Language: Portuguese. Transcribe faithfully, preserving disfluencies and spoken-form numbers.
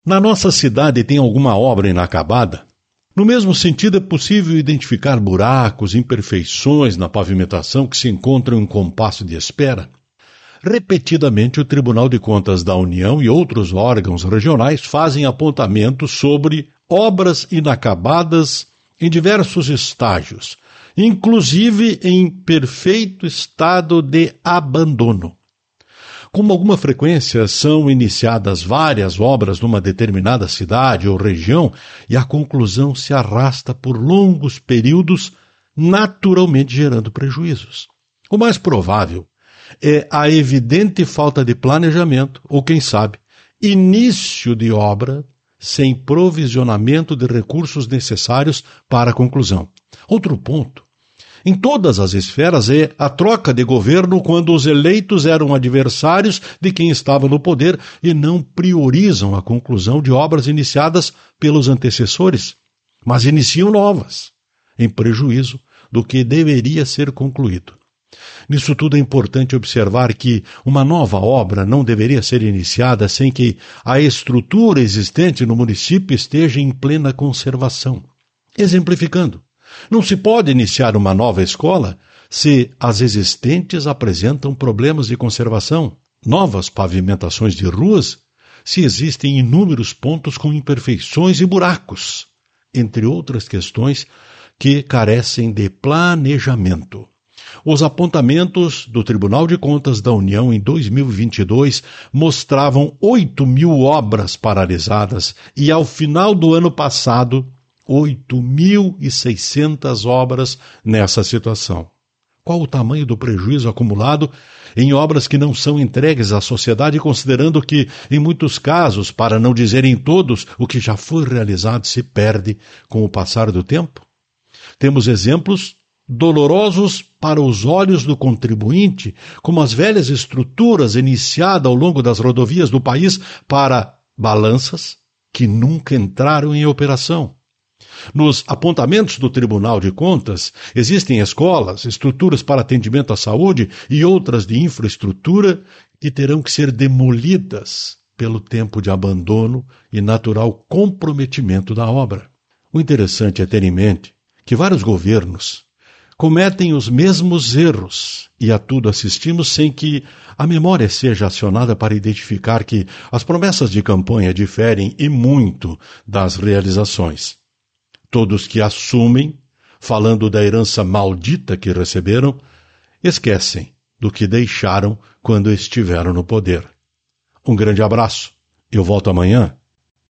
Na nossa cidade tem alguma obra inacabada? No mesmo sentido, é possível identificar buracos, imperfeições na pavimentação que se encontram em compasso de espera? Repetidamente, o Tribunal de Contas da União e outros órgãos regionais fazem apontamentos sobre obras inacabadas em diversos estágios, inclusive em perfeito estado de abandono. Com alguma frequência são iniciadas várias obras numa determinada cidade ou região e a conclusão se arrasta por longos períodos, naturalmente gerando prejuízos. O mais provável é a evidente falta de planejamento ou, quem sabe, início de obra sem provisionamento de recursos necessários para a conclusão. Outro ponto, em todas as esferas, é a troca de governo quando os eleitos eram adversários de quem estava no poder e não priorizam a conclusão de obras iniciadas pelos antecessores, mas iniciam novas, em prejuízo do que deveria ser concluído. Nisso tudo é importante observar que uma nova obra não deveria ser iniciada sem que a estrutura existente no município esteja em plena conservação. Exemplificando, não se pode iniciar uma nova escola se as existentes apresentam problemas de conservação, novas pavimentações de ruas, se existem inúmeros pontos com imperfeições e buracos, entre outras questões que carecem de planejamento. Os apontamentos do Tribunal de Contas da União em dois mil e vinte e dois mostravam oito mil obras paralisadas e, ao final do ano passado, oito mil e seiscentas obras nessa situação. Qual o tamanho do prejuízo acumulado em obras que não são entregues à sociedade, considerando que, em muitos casos, para não dizer em todos, o que já foi realizado se perde com o passar do tempo? Temos exemplos dolorosos para os olhos do contribuinte, como as velhas estruturas iniciadas ao longo das rodovias do país para balanças que nunca entraram em operação. Nos apontamentos do Tribunal de Contas, existem escolas, estruturas para atendimento à saúde e outras de infraestrutura que terão que ser demolidas pelo tempo de abandono e natural comprometimento da obra. O interessante é ter em mente que vários governos cometem os mesmos erros e a tudo assistimos sem que a memória seja acionada para identificar que as promessas de campanha diferem e muito das realizações. Todos que assumem, falando da herança maldita que receberam, esquecem do que deixaram quando estiveram no poder. Um grande abraço. Eu volto amanhã